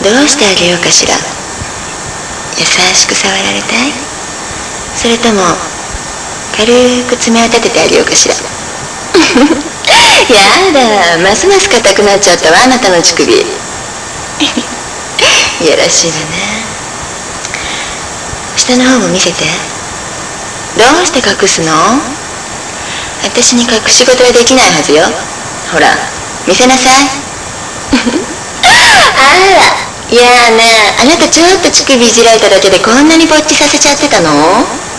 どうしてあげようかしら。優しく触られたい？それとも軽く爪を立ててあげようかしら。やだ、ますます硬くなっちゃったわ、あなたの乳首。いやらしいわね。下の方も見せて。どうして隠すの？私に隠し事はできないはずよ。ほら、見せなさい。あら、いやね、あなたちょっと乳首いじられただけでこんなにぼっちさせちゃってたの？